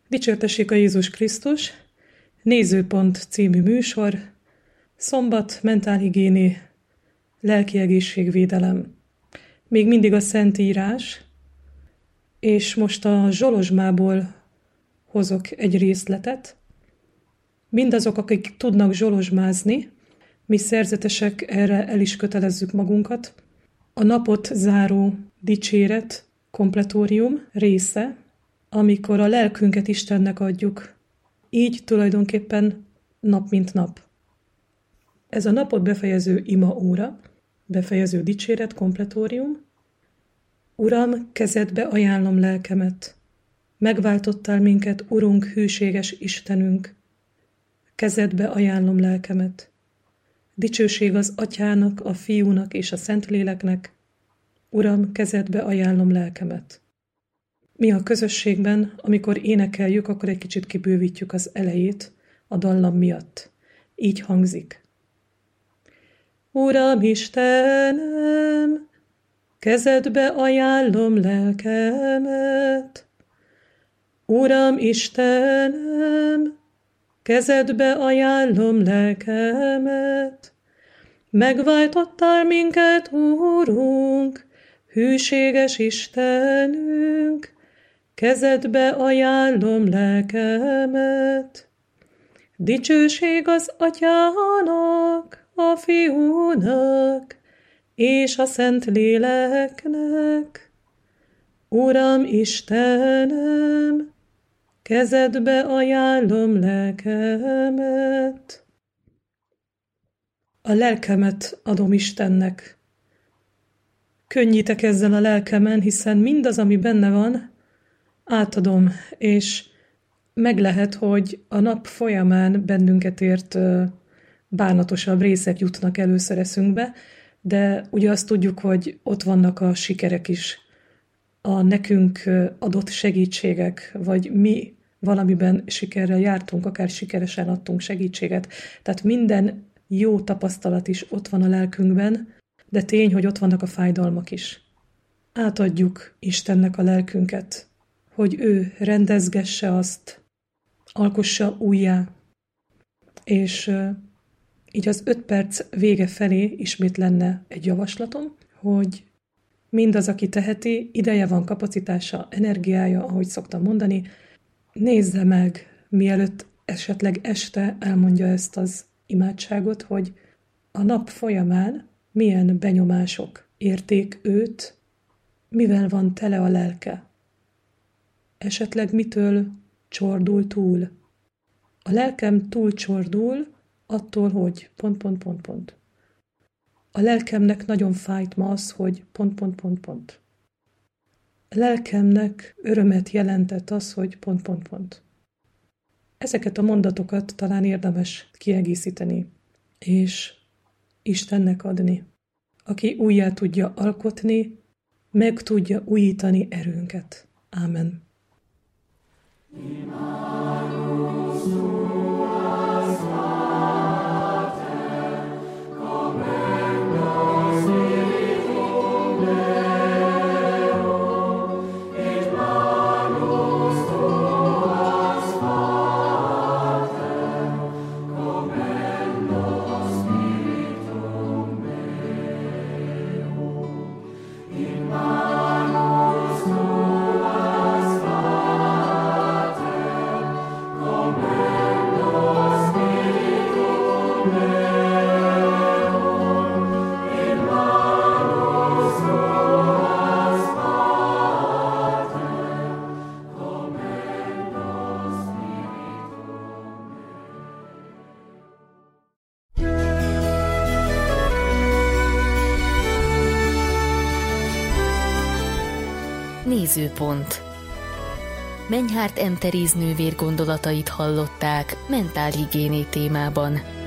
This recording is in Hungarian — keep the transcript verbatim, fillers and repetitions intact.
Dicsértessék a Jézus Krisztus, Nézőpont című műsor, szombat, mentálhigiéné, lelki egészségvédelem. Még mindig a Szentírás, és most a Zsolozsmából hozok egy részletet. Mindazok, akik tudnak zsolozsmázni, mi szerzetesek erre el is kötelezzük magunkat. A napot záró dicséret, kompletórium része, amikor a lelkünket Istennek adjuk. Így tulajdonképpen nap mint nap. Ez a napot befejező ima óra, befejező dicséret, kompletórium. Uram, kezedbe ajánlom lelkemet. Megváltottál minket, Urunk, hűséges Istenünk. Kezedbe ajánlom lelkemet. Dicsőség az Atyának, a Fiúnak és a Szentléleknek. Uram, kezedbe ajánlom lelkemet. Mi a közösségben, amikor énekeljük, akkor egy kicsit kibővítjük az elejét a dallam miatt. Így hangzik. Uram Istenem, kezedbe ajánlom lelkemet. Uram Istenem, kezedbe ajánlom lelkemet. Megváltottál minket, Úrunk, hűséges Istenünk, kezedbe ajánlom lelkemet. Dicsőség az Atyának, a Fiúnak és a Szentléleknek. Uram Istenem, kezedbe ajánlom lelkemet. A lelkemet adom Istennek. Könnyítek ezzel a lelkemen, hiszen mindaz, ami benne van, átadom, és meg lehet, hogy a nap folyamán bennünket ért bánatosabb részek jutnak először eszünkbe, de ugye azt tudjuk, hogy ott vannak a sikerek is, a nekünk adott segítségek, vagy mi valamiben sikerrel jártunk, akár sikeresen adtunk segítséget. Tehát minden jó tapasztalat is ott van a lelkünkben, de tény, hogy ott vannak a fájdalmak is. Átadjuk Istennek a lelkünket, hogy ő rendezgesse azt, alkossa újjá, és így az öt perc vége felé ismét lenne egy javaslatom, hogy mindaz, aki teheti, ideje van, kapacitása, energiája, ahogy szoktam mondani, nézze meg, mielőtt esetleg este elmondja ezt az imádságot, hogy a nap folyamán milyen benyomások érték őt, mivel van tele a lelke. Esetleg mitől csordul túl. A lelkem túl csordul attól, hogy pont, pont, pont, pont. A lelkemnek nagyon fájt ma az, hogy pont, pont, pont, pont. A lelkemnek örömet jelentett az, hogy pont, pont, pont. Ezeket a mondatokat talán érdemes kiegészíteni, és Istennek adni, aki újjá tudja alkotni, meg tudja újítani erőnket. Ámen. Nézőpont. Menyhárt M. Teréz nővér gondolatait hallották mentálhigiéné témában.